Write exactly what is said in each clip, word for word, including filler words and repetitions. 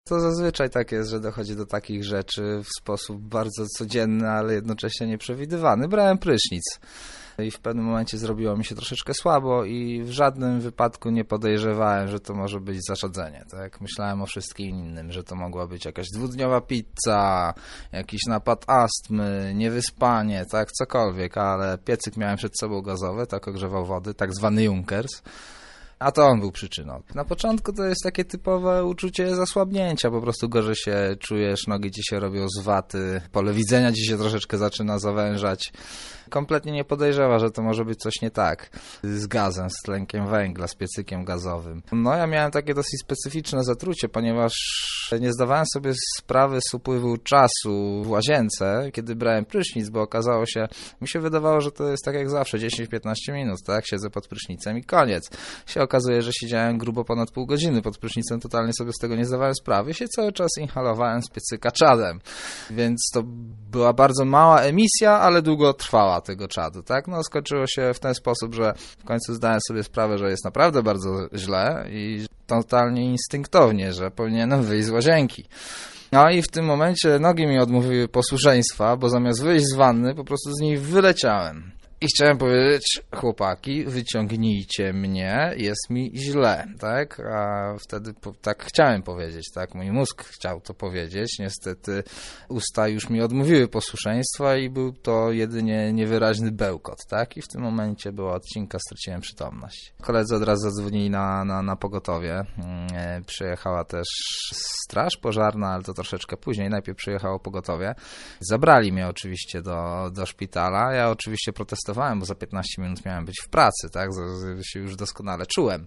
To zazwyczaj tak jest, że dochodzi do takich rzeczy w sposób bardzo codzienny, ale jednocześnie nieprzewidywany. Brałem prysznic i w pewnym momencie zrobiło mi się troszeczkę słabo i w żadnym wypadku nie podejrzewałem, że to może być zaszadzenie. Tak? Myślałem o wszystkim innym, że to mogła być jakaś dwudniowa pizza, jakiś napad astmy, niewyspanie, tak, cokolwiek, ale piecyk miałem przed sobą gazowy, tak ogrzewał wody, tak zwany Junkers. A to on był przyczyną. Na początku to jest takie typowe uczucie zasłabnięcia, po prostu gorzej się czujesz, nogi ci się robią z waty, pole widzenia ci się troszeczkę zaczyna zawężać. Kompletnie nie podejrzewa, że to może być coś nie tak z gazem, z tlenkiem węgla, z piecykiem gazowym. No ja miałem takie dosyć specyficzne zatrucie, ponieważ nie zdawałem sobie sprawy z upływu czasu w łazience, kiedy brałem prysznic, bo okazało się, mi się wydawało, że to jest tak jak zawsze, dziesięć piętnaście minut, tak? Siedzę pod prysznicem i koniec. Się okazuje, że siedziałem grubo ponad pół godziny pod prysznicem, totalnie sobie z tego nie zdawałem sprawy, się cały czas inhalowałem z piecyka czadem, więc to była bardzo mała emisja, ale długo trwała tego czadu, tak? No skończyło się w ten sposób, że w końcu zdałem sobie sprawę, że jest naprawdę bardzo źle i totalnie instynktownie, że powinienem wyjść z łazienki. No i w tym momencie nogi mi odmówiły posłuszeństwa, bo zamiast wyjść z wanny, po prostu z niej wyleciałem. I chciałem powiedzieć, chłopaki, wyciągnijcie mnie, jest mi źle, tak? A wtedy po, tak chciałem powiedzieć, tak? Mój mózg chciał to powiedzieć, niestety usta już mi odmówiły posłuszeństwa i był to jedynie niewyraźny bełkot, tak? I w tym momencie była odcinka, straciłem przytomność. Koledzy od razu zadzwonili na, na, na pogotowie. E, przyjechała też straż pożarna, ale to troszeczkę później. Najpierw przyjechało pogotowie. Zabrali mnie oczywiście do, do szpitala. Ja oczywiście protestowałem, bo za piętnaście minut miałem być w pracy, tak? Się już doskonale czułem.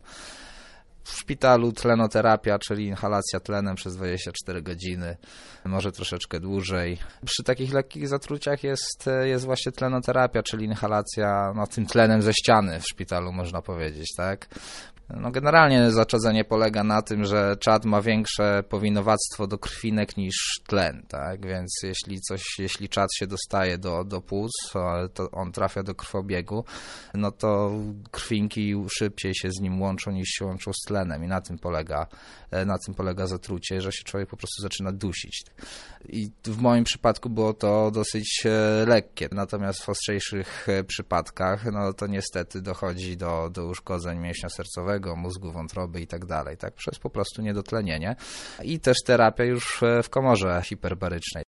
W szpitalu tlenoterapia, czyli inhalacja tlenem przez dwadzieścia cztery godziny, może troszeczkę dłużej. Przy takich lekkich zatruciach jest, jest właśnie tlenoterapia, czyli inhalacja no, tym tlenem ze ściany w szpitalu, można powiedzieć, tak? No generalnie zaczadzenie polega na tym, że czad ma większe powinowactwo do krwinek niż tlen, tak? Więc jeśli coś, jeśli czad się dostaje do, do płuc, to on trafia do krwobiegu, no to krwinki szybciej się z nim łączą niż się łączą z tlenem i na tym polega, na tym polega zatrucie, że się człowiek po prostu zaczyna dusić. I w moim przypadku było to dosyć lekkie, natomiast w ostrzejszych przypadkach, no to niestety dochodzi do, do uszkodzeń mięśnia sercowego, mózgu, wątroby i tak dalej, tak, przez po prostu niedotlenienie i też terapia już w komorze hiperbarycznej.